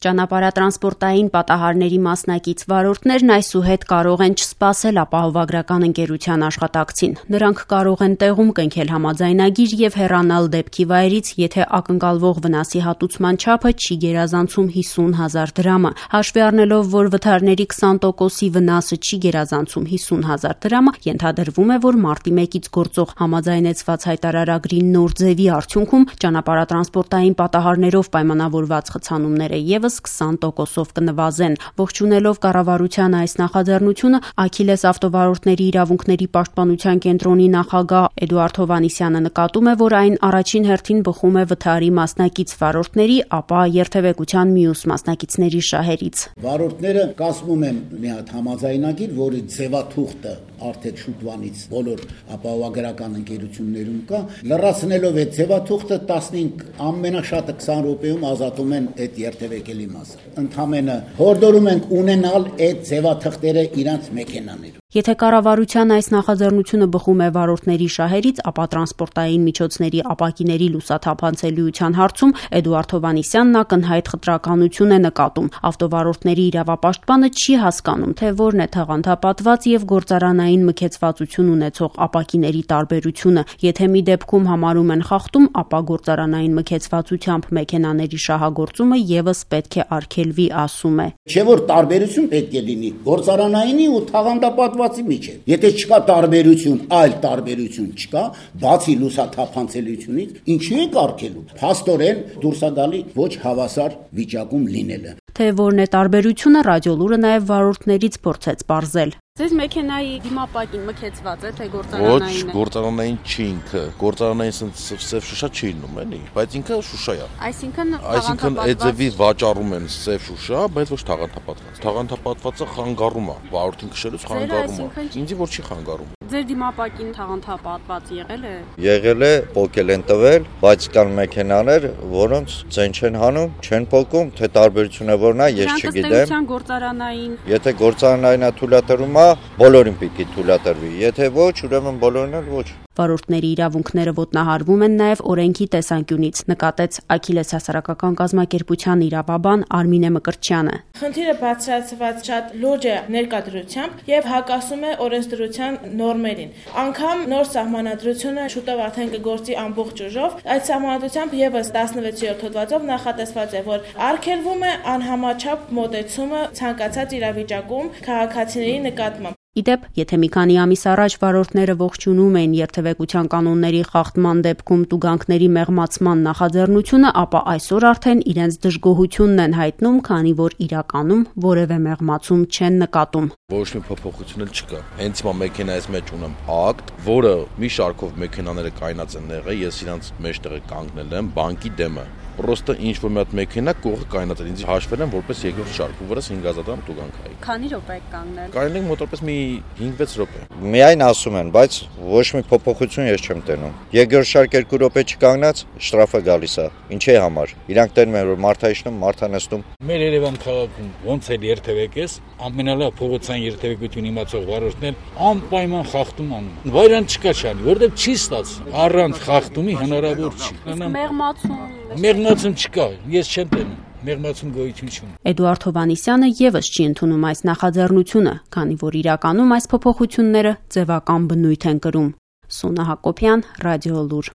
Ճանապարհատրանսպորտային պատահարների մասնակից վարորդներն այսուհետ կարող են չսպասել ապահովագրական ընկերության աշխատակցին։ Նրանք կարող են տեղում կնքել համաձայնագիր եւ հեռանալ դեպքի վայրից, եթե ակնկալվող վնասի հատուցման չափը չի գերազանցում 50,000 դրամը։ Հաշվի առնելով, որ վթարների 20%-ի վնասը չի գերազանցում 50,000 դրամը, ենթադրվում է, որ մարտի 1-ից գործող համաձայնեցված հայտարարագրի նոր ձևի արդյունքում ճանապարհատրանսպորտային պատահարներով պայմանավորված խցանումները եւս 20%-ով կնվազեն։ Ողջունելով կառավարության այս նախաձեռնությունը, Աքիլես ավտովարորդների իրավունքների պաշտպանության կենտրոնի նախագահ Էդուարդ Հովհաննիսյանը նկատում է, որ այն առաջին հերթին բխում է վթարի մասնակից վարորդների, ապա երթևեկության մյուս մասնակիցների շահերից։ Վարորդները կազմում են մի հատ համաձայնագիր, որի ձևաթուղթը արդեն շուտվանից բոլոր ապահովագրական ընկերություններում կա, լրացնելով այդ ձևաթուղթը 15 ամենաշատը 20 րոպեում ազատում են այդ երթևեկելի մասը։ Ընդհանրապես հորդորում ենք ունենալ այդ ձևաթղթերը իրանց մեքենաներում։ Եթե կառավարության այս նախաձեռնությունը բխում է վարորդների շահերից, ապա տրանսպորտային միջոցների ապակիների լուսաթափանցելիության հարցում Էդուարդ Հովհաննիսյանն ակնհայտ խտրականություն է նկատում։ Ավտովարորդների իրավապաշտպանը չի հասկանում, թե որն է թաղանթապատված եւ գործարանային մքեցվածություն ունեցող ապակիների տարբերությունը։ Եթե մի դեպքում համարում են խախտում, ապա գործարանային մքեցվածությամբ մեքենաների շահագործումը եւս պետք է արգելվի, ասում է։ Չէ՞ որ տարբերություն պետք է լինի գործարանայինի ու թաղանթապատվածի միջեւ։ Եթե չկա տարբերություն, այլ տարբերություն չկա, բացի լուսաթափանցելիությունից, ինչու է արգելում։ Փաստորեն դուրս է գալի ոչ հավասար վիճակում լինելը։ Թե որն է տարբերությունը, ռադիոլուրը նաև վարորդներից փորձեց պարզել։ Ձեզ մեքենայի դիմապակին մքեցված է, թե գործարանային է։ Ոչ, գործարանային չի ինքը։ Գործարանային սև շուշա չի լինում, էլի, բայց ինքը շուշա է։ Այսինքն այդ ձևի վաճառում են սև շուշա, բայց ոչ թաղանթապատված։ Թաղանթապատվածը խանգարում է, վարորդին քշելուց խանգարում է։ Ինձ որ չի խանգարում։ Ձեր դիմապակին թաղանթապատված եղել է։ Եղել է, փոկել են տվել, բայց կան մեքենաներ, որոնց ցեն չեն հանում, չեն փոկում, թե տարբերությունը որն է, ես չգիտեմ։ Գործարանային։ Եթե գործարանայինը թույլատրվում է, բոլորին պիտի թույլատրվի, եթե ոչ, ուրեմն բոլորին էլ ոչ։ Վարորդների իրավունքները ոտնահարվում են նաև օրենքի տեսանկյունից, նկատեց Աքիլես հասարակական կազմակերպության իրավաբան Արմինե Մկրտչյանը։ Խնդիրը բացահայտված շատ լուրջ է ներկայությամբ եւ հակասում է օրենսդրության նորմերին։ Անկամ նոր սահմանադրությունը շուտով արդեն կգործի ամբողջ ուժով, այդ սահմանադրությամբ եւս 16-րդ հոդվածով նախատեսված է, որ արգելվում է անհամաչափ մոտեցումը ցանկացած իրավիճակում քաղաքացիների նկատմամբ։ Իդեպ, եթե մի քանի ամիս առաջ վարորդները ողջունում էին երթևեկության կանոնների խախտման դեպքում տուգանքների մեղմացման նախաձեռնությունը, ապա այսօր արդեն իրենց դժգոհությունն են հայտնում, քանի որ իրականում որևէ մեղմացում չեն նկատում։ Ոչ մի փոփոխություն էլ չկա։ Հենց հիմա մեքենայից մեջ ունեմ ակտ, որը մի շարքով մեքենաները կայնած են եղել, ես իրանց մեջտեղը կանգնել եմ բանկի դեմը։ Պրոստը ինչ որ մի հատ մեքենա կողը կայնած է, ինձ հաշվել են որպես երկրորդ շարք, ու վրաս 5000 դրամ տուգանք է։ Քանի րոպե եք կանգնել։ Կայնել մոտավորապես մի 5-6 րոպե։ Միայն ասում են, բայց ոչ մի փոփոխություն ես չեմ տենում։ Երկրորդ շարք 2 րոպե չկանգնած, շտրաֆը գալիս է։ Ինչի համար։ Իրանք տենում են, որ մարդայշնում, մարդանստում։ Մեր Երևան քաղաքում ոնց էլ երթևեկես, ամենալավ փողոցային երթևեկություն իմացող վարորդներ անպայման խախտում անում։ Վայրան չկա չանի, որովհետև չի ստացվում։ Առանց խախտումի հնարավոր չի։ Մեղմացում չկա, ես չեմ տենում։ Մեղմացում գոյություն չունի։ Էդուարդ Հովհաննիսյանը եւս չի ընդունում այս նախաձեռնությունը, քանի որ իրականում այս փոփոխությունները ձևական բնույթ են կրում։ Սունա Հակոբյան, Ռադիոլուր։